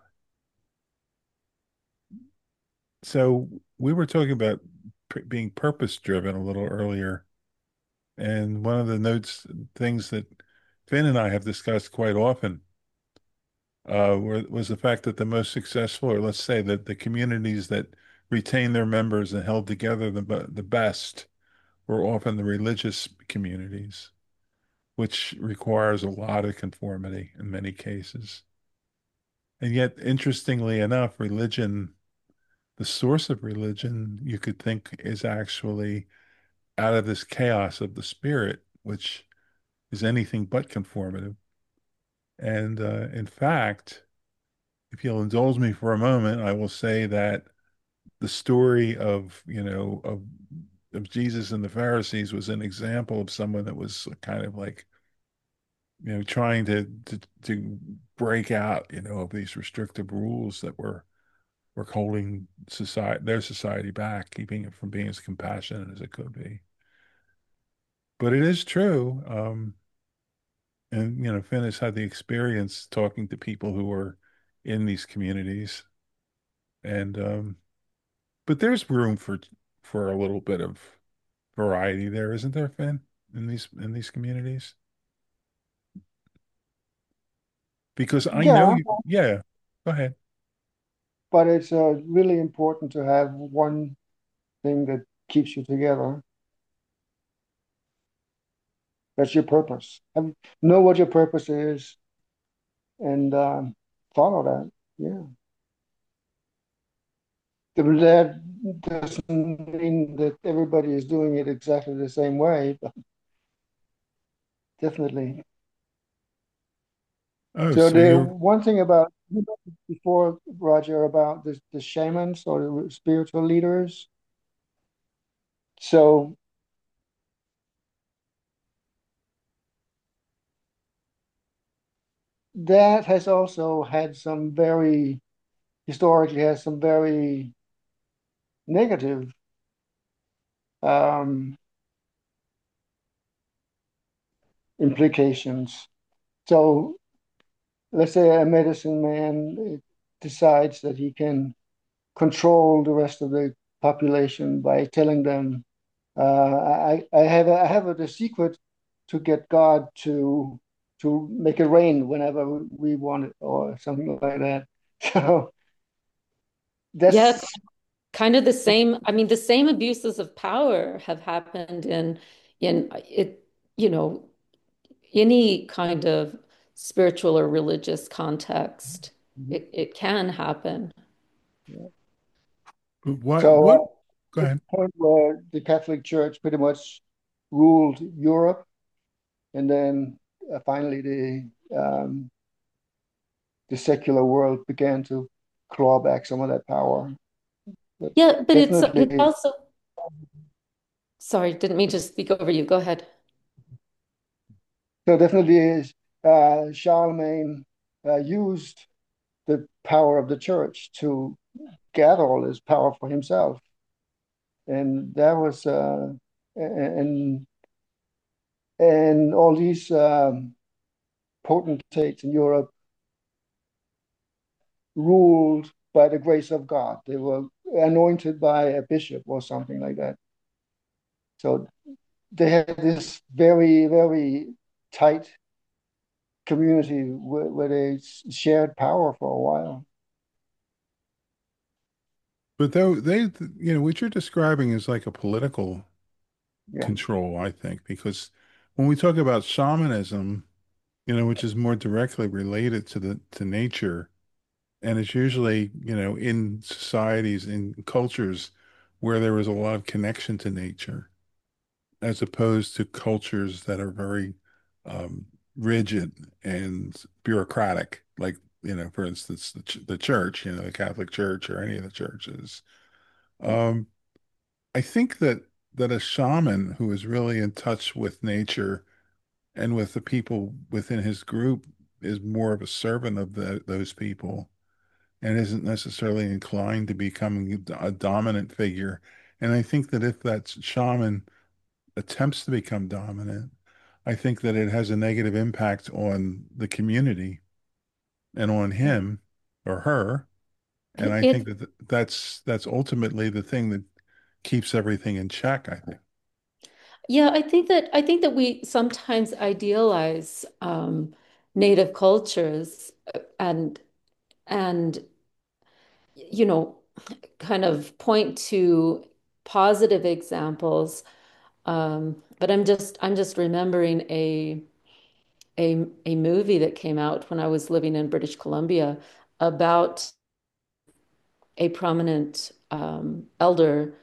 Speaker 1: So we were talking about p being purpose driven a little earlier, and one of the notes things that Finn and I have discussed quite often uh, were, was the fact that the most successful, or let's say that the communities that retained their members and held together the be- the best were often the religious communities, which requires a lot of conformity in many cases. And yet, interestingly enough, religion, the source of religion, you could think is actually out of this chaos of the spirit, which is anything but conformative. And uh, in fact, if you'll indulge me for a moment, I will say that the story of, you know, of of Jesus and the Pharisees was an example of someone that was kind of like, you know, trying to to, to break out, you know, of these restrictive rules that were were holding society their society back, keeping it from being as compassionate as it could be. But it is true. Um, and you know, Finn has had the experience talking to people who are in these communities, and um, but there's room for for a little bit of variety there, isn't there, Finn, in these in these communities? Because I know
Speaker 5: Yeah,
Speaker 1: you, yeah, go ahead.
Speaker 5: but it's uh, really important to have one thing that keeps you together. That's your purpose. Have, know what your purpose is and um, follow that. Yeah. That doesn't mean that everybody is doing it exactly the same way, but definitely.
Speaker 1: Oh,
Speaker 5: So
Speaker 1: so
Speaker 5: the
Speaker 1: you're
Speaker 5: one thing about you mentioned before, Roger, about the, the shamans or the spiritual leaders. So that has also had some very, historically, has some very negative um, implications. So let's say a medicine man decides that he can control the rest of the population by telling them, uh, I, I have a, I have a, the secret to get God to to make it rain whenever we want it, or something like that. So
Speaker 3: Yeah,
Speaker 5: that's
Speaker 3: kind of the same. I mean, the same abuses of power have happened in in it, you know, any kind of spiritual or religious context. It it can happen.
Speaker 1: But what
Speaker 5: so
Speaker 1: what
Speaker 5: uh,
Speaker 1: go
Speaker 5: the
Speaker 1: ahead.
Speaker 5: point where the Catholic Church pretty much ruled Europe, and then uh, finally the um, the secular world began to claw back some of that power. But
Speaker 3: Yeah, but it's it's
Speaker 5: definitely,
Speaker 3: also, sorry, didn't mean to speak over you. Go ahead.
Speaker 5: so definitely, uh, Charlemagne uh, used the power of the church to gather all this power for himself, and that was uh, and and all these um, potentates in Europe ruled by the grace of God. They were anointed by a bishop or something like that. So they had this very, very tight community where, where they shared power for a while.
Speaker 1: But though they, you know, what you're describing is like a political
Speaker 5: Yeah.
Speaker 1: control, I think, because when we talk about shamanism, you know, which is more directly related to the to nature, and it's usually, you know, in societies, in cultures where there was a lot of connection to nature, as opposed to cultures that are very um, rigid and bureaucratic, like, you know, for instance, the, ch the church, you know, the Catholic Church or any of the churches. Um, I think that that a shaman who is really in touch with nature and with the people within his group is more of a servant of the, those people and isn't necessarily inclined to becoming a dominant figure. And I think that if that shaman attempts to become dominant, I think that it has a negative impact on the community and on him or her. And I think
Speaker 3: It,
Speaker 1: that th- that's that's ultimately the thing that keeps everything in check, I think.
Speaker 3: yeah, I think that I think that we sometimes idealize um, native cultures uh, and and you know, kind of point to positive examples. Um, but I'm just I'm just remembering a a a movie that came out when I was living in British Columbia about a prominent um, elder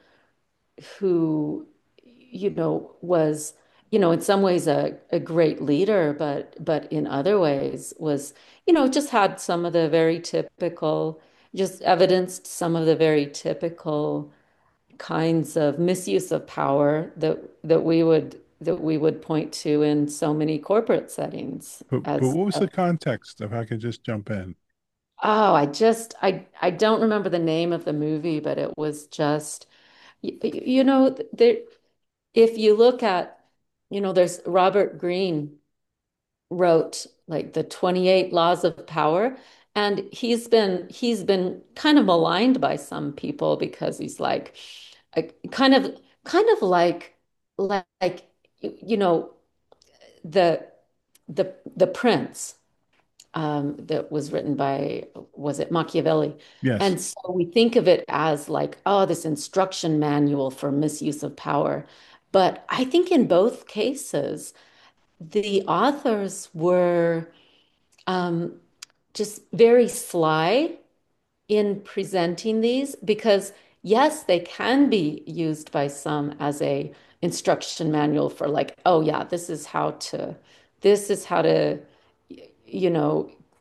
Speaker 3: who, you know, was, you know, in some ways a, a great leader, but but in other ways was, you know, just had some of the very typical, just evidenced some of the very typical kinds of misuse of power that that we would that we would point to in so many corporate settings
Speaker 1: But but
Speaker 3: as
Speaker 1: what was
Speaker 3: uh,
Speaker 1: the context, if I could just jump in?
Speaker 3: oh, I just I I don't remember the name of the movie, but it was just you, you know there if you look at, you know, there's Robert Greene wrote like the twenty-eight Laws of Power, and he's been he's been kind of maligned by some people because he's like a, kind of kind of like like you know the the the Prince um, that was written by, was it Machiavelli?
Speaker 1: Yes.
Speaker 3: And so we think of it as like, oh, this instruction manual for misuse of power. But I think in both cases, the authors were um, just very sly in presenting these because, yes, they can be used by some as a instruction manual for like, oh yeah, this is how to, this is how to, you know,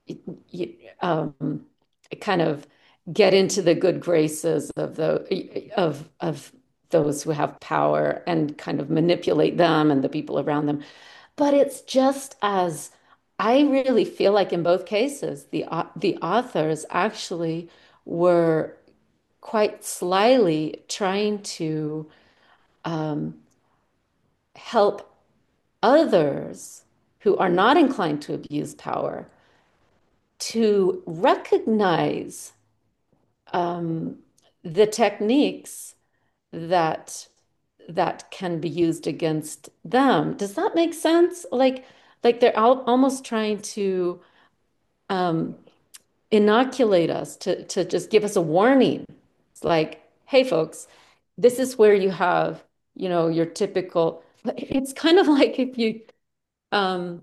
Speaker 3: y- um, kind of get into the good graces of the of of those who have power and kind of manipulate them and the people around them. But it's just as I really feel like in both cases, the au- the authors actually were quite slyly trying to um, help others who are not inclined to abuse power to recognize um, the techniques that that can be used against them. Does that make sense? Like, like they're al almost trying to um, inoculate us to to just give us a warning. It's like, hey, folks, this is where you have, you know, your typical. It's kind of like if you, um,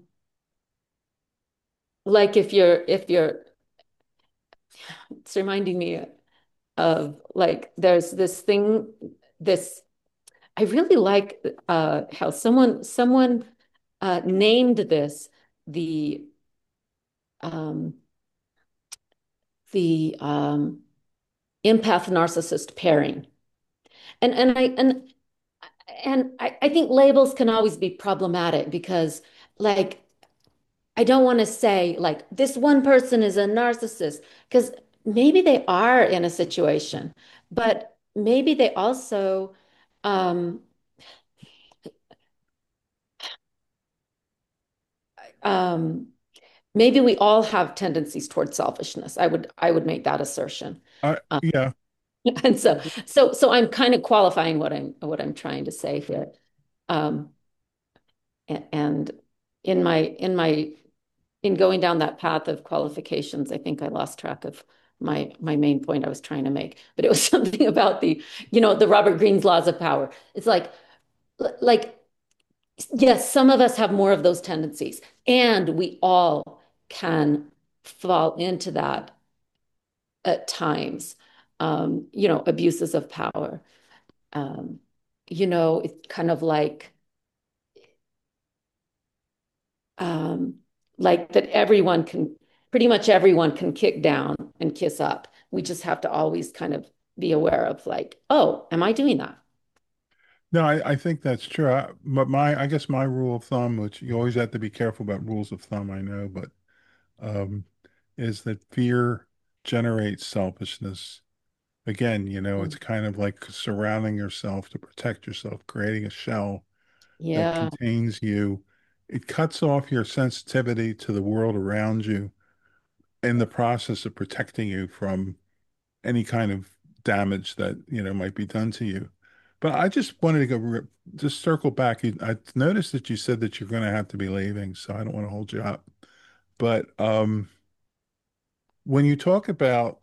Speaker 3: like if you're if you're. It's reminding me of like there's this thing, this I really like uh, how someone someone uh, named this the um, the um, empath narcissist pairing, and and I and and I, I think labels can always be problematic because like I don't want to say like this one person is a narcissist because maybe they are in a situation, but maybe they also um, um, maybe we all have tendencies towards selfishness. I would I would make that assertion.
Speaker 1: I,
Speaker 3: Um,
Speaker 1: yeah,
Speaker 3: and so so so I'm kind of qualifying what I'm what I'm trying to say here. Um, and in my in my in going down that path of qualifications, I think I lost track of my my main point I was trying to make. But it was something about the, you know, the Robert Greene's laws of power. It's like like yes, some of us have more of those tendencies, and we all can fall into that at times. Um, you know, abuses of power. Um, you know, it's kind of like um, like that everyone can, pretty much everyone can kick down and kiss up. We just have to always kind of be aware of like, oh, am I doing that?
Speaker 1: no, I, I think that's true. I, but my, I guess my rule of thumb, which you always have to be careful about rules of thumb, I know, but um, is that fear generates selfishness. Again, you know, it's kind of like surrounding yourself to protect yourself, creating a shell that
Speaker 3: Yeah.
Speaker 1: contains you. It cuts off your sensitivity to the world around you in the process of protecting you from any kind of damage that, you know, might be done to you. But I just wanted to go just circle back. You- I noticed that you said that you're going to have to be leaving, so I don't want to hold you up. But um, when you talk about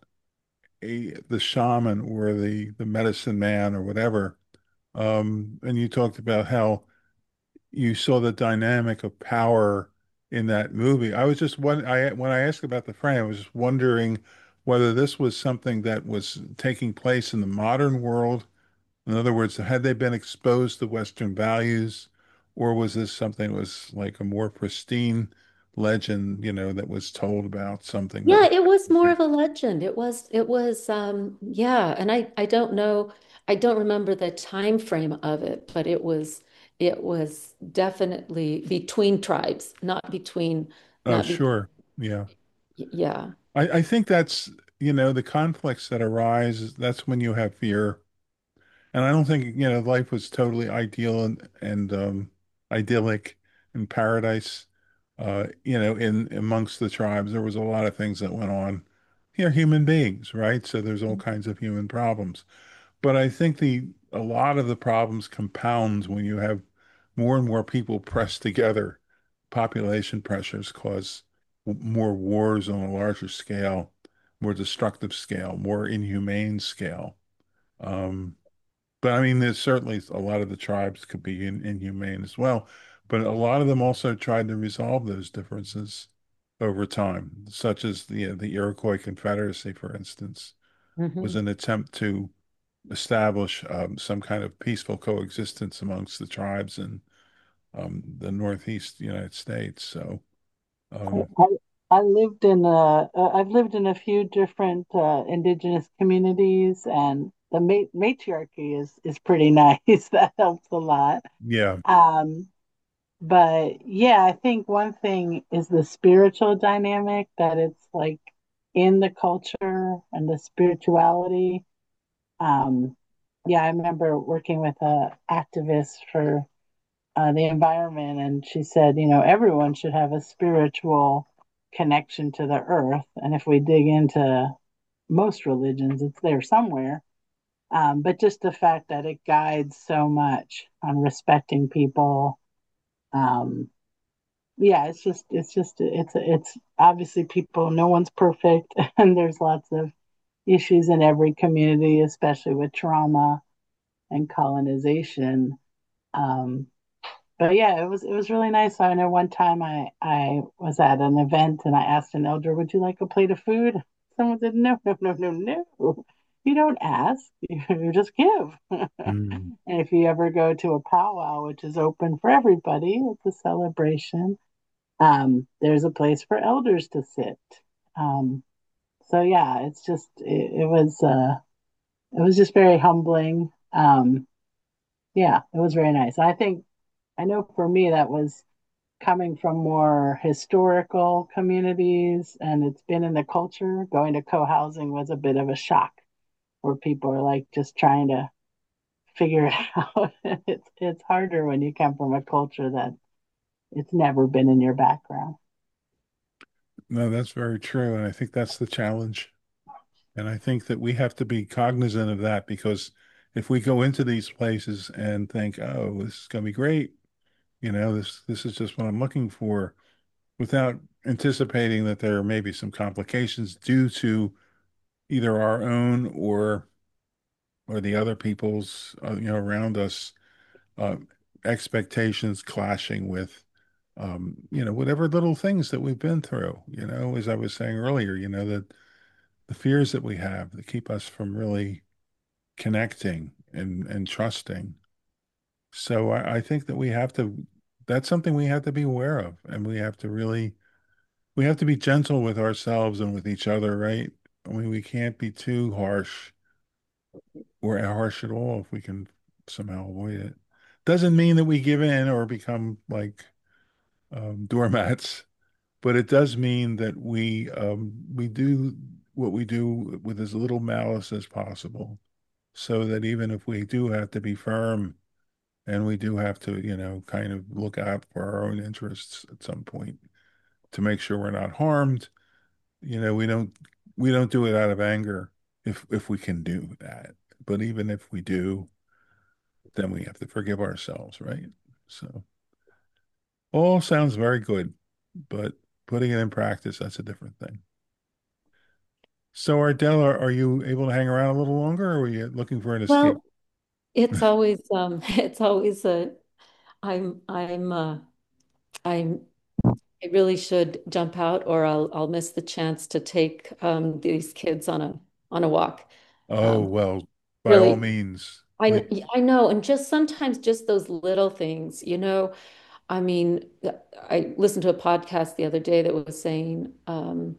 Speaker 1: a the shaman or the the medicine man or whatever, um, and you talked about how you saw the dynamic of power in that movie. I was just one I when I asked about the frame, I was just wondering whether this was something that was taking place in the modern world. In other words, had they been exposed to Western values, or was this something that was like a more pristine legend, you know, that was told about something that
Speaker 3: Yeah,
Speaker 1: was
Speaker 3: it was more
Speaker 1: actually.
Speaker 3: of a legend. It was, it was, um, yeah, and I, I don't know, I don't remember the time frame of it, but it was, it was definitely between tribes, not between,
Speaker 1: Oh,
Speaker 3: not be,
Speaker 1: sure. Yeah.
Speaker 3: yeah.
Speaker 1: I, I think that's, you know, the conflicts that arise, that's when you have fear. And I don't think, you know, life was totally ideal and, and um, idyllic in paradise. Uh, you know, in amongst the tribes, there was a lot of things that went on. You're human beings, right? So there's all kinds of human problems. But I think the a lot of the problems compound when you have more and more people pressed together. Population pressures cause w- more wars on a larger scale, more destructive scale, more inhumane scale. Um, but I mean, there's certainly a lot of the tribes could be in, inhumane as well. But a lot of them also tried to resolve those differences over time, such as the the Iroquois Confederacy, for instance, was
Speaker 3: Mhm.
Speaker 1: an attempt to establish um, some kind of peaceful coexistence amongst the tribes in um, the Northeast United States. So,
Speaker 2: I,
Speaker 1: um,
Speaker 2: I, I lived in a, uh, I've lived in a few different uh, indigenous communities, and the ma matriarchy is is pretty nice. That helps a lot.
Speaker 1: Yeah.
Speaker 2: Um, but yeah, I think one thing is the spiritual dynamic that it's like in the culture and the spirituality. Um, yeah, I remember working with a activist for uh, the environment, and she said, you know, everyone should have a spiritual connection to the earth. And if we dig into most religions, it's there somewhere. Um, but just the fact that it guides so much on respecting people. Um, yeah, it's just, it's just, it's, it's obviously people, no one's perfect, and there's lots of issues in every community, especially with trauma and colonization. Um, but yeah, it was it was really nice. I know one time I I was at an event and I asked an elder, "Would you like a plate of food?" Someone said, "No, no, no, no, no. You don't ask. You just give."
Speaker 1: Mm.
Speaker 2: And if you ever go to a powwow, which is open for everybody, it's a celebration. Um, there's a place for elders to sit. Um, so yeah, it's just it, it was uh, it was just very humbling. Um, yeah, it was very nice. I think I know for me that was coming from more historical communities and it's been in the culture. Going to co-housing was a bit of a shock where people are like just trying to figure it out. it's it's harder when you come from a culture that it's never been in your background.
Speaker 1: No, that's very true. And I think that's the challenge. And I think that we have to be cognizant of that because if we go into these places and think, oh, this is going to be great, you know, this this is just what I'm looking for, without anticipating that there may be some complications due to either our own or or the other people's, uh, you know, around us, uh, expectations clashing with, um, you know, whatever little things that we've been through, you know, as I was saying earlier, you know, that the fears that we have that keep us from really connecting and and trusting. So I, I think that we have to, that's something we have to be aware of, and we have to really, we have to be gentle with ourselves and with each other, right? I mean, we can't be too harsh or harsh at all if we can somehow avoid it. Doesn't mean that we give in or become like, um, doormats, but it does mean that we um, we do what we do with as little malice as possible, so that even if we do have to be firm and we do have to, you know, kind of look out for our own interests at some point to make sure we're not harmed, you know, we don't we don't do it out of anger if if we can do that. But even if we do, then we have to forgive ourselves, right? So all sounds very good, but putting it in practice, that's a different thing. So, Ardell, are, are you able to hang around a little longer, or are you looking for an escape?
Speaker 3: Well, it's always um it's always a I'm I'm uh I'm I really should jump out or I'll I'll miss the chance to take um these kids on a on a walk.
Speaker 1: Oh,
Speaker 3: Um
Speaker 1: well, by all
Speaker 3: really
Speaker 1: means, please.
Speaker 3: I I know, and just sometimes just those little things, you know. I mean, I listened to a podcast the other day that was saying um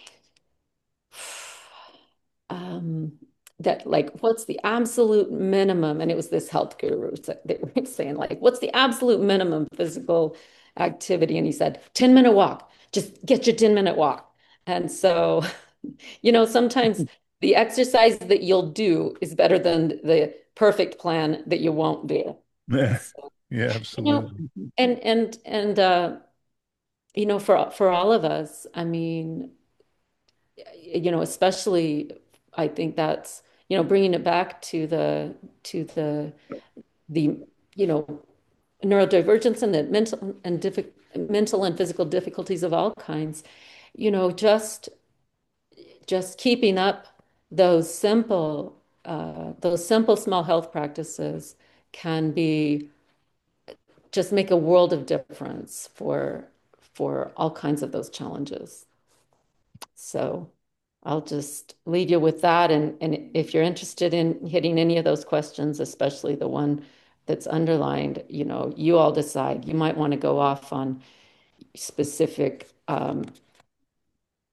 Speaker 3: um, that like what's the absolute minimum, and it was this health guru that they were saying like what's the absolute minimum physical activity, and he said ten minute walk, just get your ten minute walk. And so you know sometimes the exercise that you'll do is better than the perfect plan that you won't do.
Speaker 1: Yeah,
Speaker 3: So,
Speaker 1: yeah,
Speaker 3: you know
Speaker 1: absolutely.
Speaker 3: and and and uh you know for for all of us, I mean, you know, especially I think that's, you know, bringing it back to the to the the you know neurodivergence and the mental and diffi mental and physical difficulties of all kinds, you know, just just keeping up those simple uh, those simple small health practices can be just make a world of difference for for all kinds of those challenges. So I'll just leave you with that. And, and if you're interested in hitting any of those questions, especially the one that's underlined, you know, you all decide. You might want to go off on specific um,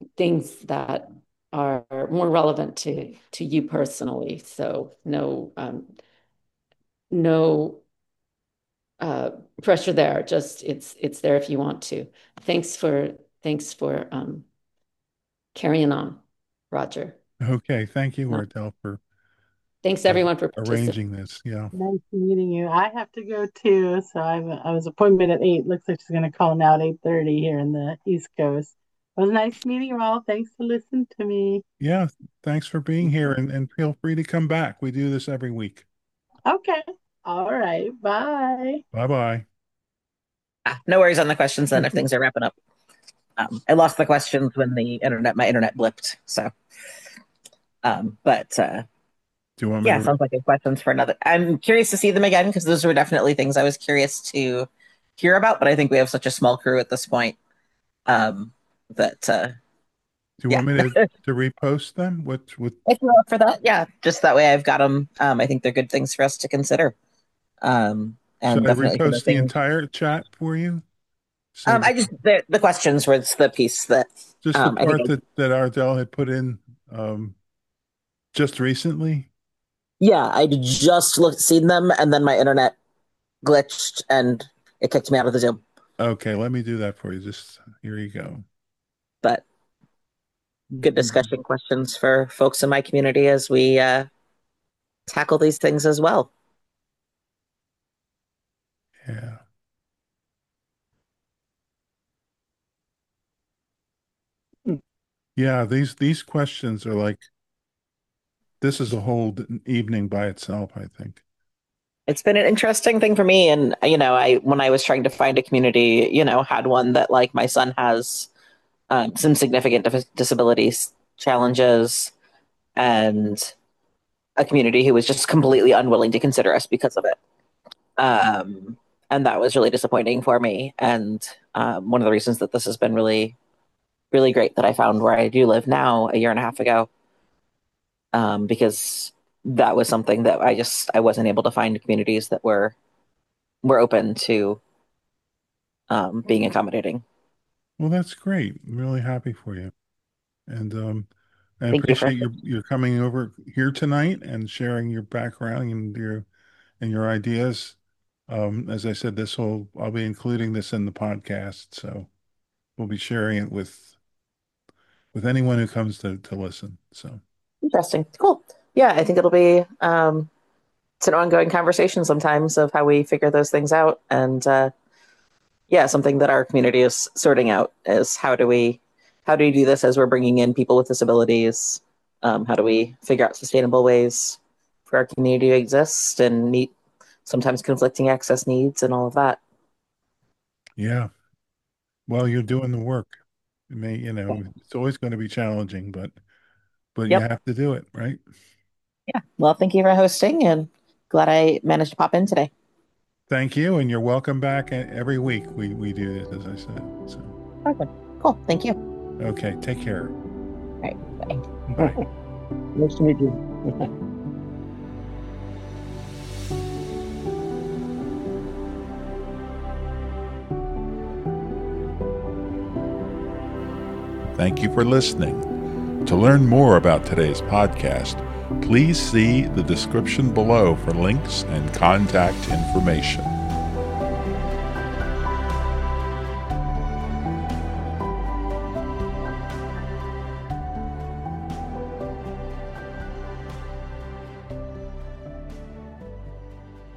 Speaker 3: things that are more relevant to to you personally. So no um, no uh, pressure there. Just it's it's there if you want to. Thanks for thanks for um, carrying on, Roger.
Speaker 1: Okay, thank you,
Speaker 3: No,
Speaker 1: Ardell, for
Speaker 3: thanks
Speaker 1: uh,
Speaker 3: everyone for participating.
Speaker 1: arranging this. Yeah.
Speaker 2: Nice meeting you. I have to go too, so I have a, I was appointment at eight. Looks like she's going to call now at eight thirty here in the East Coast. It was nice meeting you all. Thanks for listening to me.
Speaker 1: Yeah, thanks for being here, and, and feel free to come back. We do this every week.
Speaker 2: Okay. All right. Bye.
Speaker 1: Bye-bye.
Speaker 4: Ah, no worries on the questions then if things are wrapping up. Um, I lost the questions when the internet, my internet blipped. So, um, but uh,
Speaker 1: Do you want me
Speaker 4: yeah,
Speaker 1: to?
Speaker 4: sounds like good questions for another. I'm curious to see them again because those were definitely things I was curious to hear about. But I think we have such a small crew at this point um, that uh,
Speaker 1: Do you
Speaker 4: yeah.
Speaker 1: want me to, to repost them? What what?
Speaker 4: If you're up for that, yeah, just that way I've got them. Um, I think they're good things for us to consider. Um, and
Speaker 1: Should I
Speaker 4: definitely for the
Speaker 1: repost the
Speaker 4: things.
Speaker 1: entire chat for you? So
Speaker 4: Um, I just the, the questions was the piece that
Speaker 1: just
Speaker 4: um,
Speaker 1: the
Speaker 4: I think
Speaker 1: part
Speaker 4: I,
Speaker 1: that, that Ardell had put in um, just recently?
Speaker 4: yeah, I just looked seen them and then my internet glitched and it kicked me out of the Zoom.
Speaker 1: Okay, let me do that for you. Just here you go.
Speaker 4: But good discussion questions for folks in my community as we uh, tackle these things as well.
Speaker 1: Yeah. Yeah, these these questions are like, this is a whole d- evening by itself, I think.
Speaker 4: It's been an interesting thing for me, and you know, I when I was trying to find a community, you know, had one that like my son has um, some significant dis- disabilities challenges, and a community who was just completely unwilling to consider us because of it. Um, and that was really disappointing for me. And um, one of the reasons that this has been really, really great that I found where I do live now a year and a half ago, um, because that was something that I just I wasn't able to find communities that were were open to um, being accommodating.
Speaker 1: Well, that's great. I'm really happy for you. And um, I
Speaker 4: Thank you for
Speaker 1: appreciate your your coming over here tonight and sharing your background and your and your ideas. Um, as I said, this will I'll be including this in the podcast, so we'll be sharing it with with anyone who comes to to listen. So
Speaker 4: interesting. Cool. Yeah, I think it'll be um, it's an ongoing conversation sometimes of how we figure those things out, and uh, yeah, something that our community is sorting out is how do we how do we do this as we're bringing in people with disabilities? Um, how do we figure out sustainable ways for our community to exist and meet sometimes conflicting access needs and all of that?
Speaker 1: yeah, well, you're doing the work. It may, you know, it's always going to be challenging, but but you
Speaker 4: Yep.
Speaker 1: have to do it, right?
Speaker 4: Yeah. Well, thank you for hosting, and glad I managed to pop in today.
Speaker 1: Thank you, and you're welcome back e- every week. We we do this, as I said. So
Speaker 4: Okay. Cool. Thank you.
Speaker 1: okay, take care.
Speaker 4: All right. Bye.
Speaker 1: Bye.
Speaker 5: Nice to meet you.
Speaker 1: Thank you for listening. To learn more about today's podcast, please see the description below for links and contact information.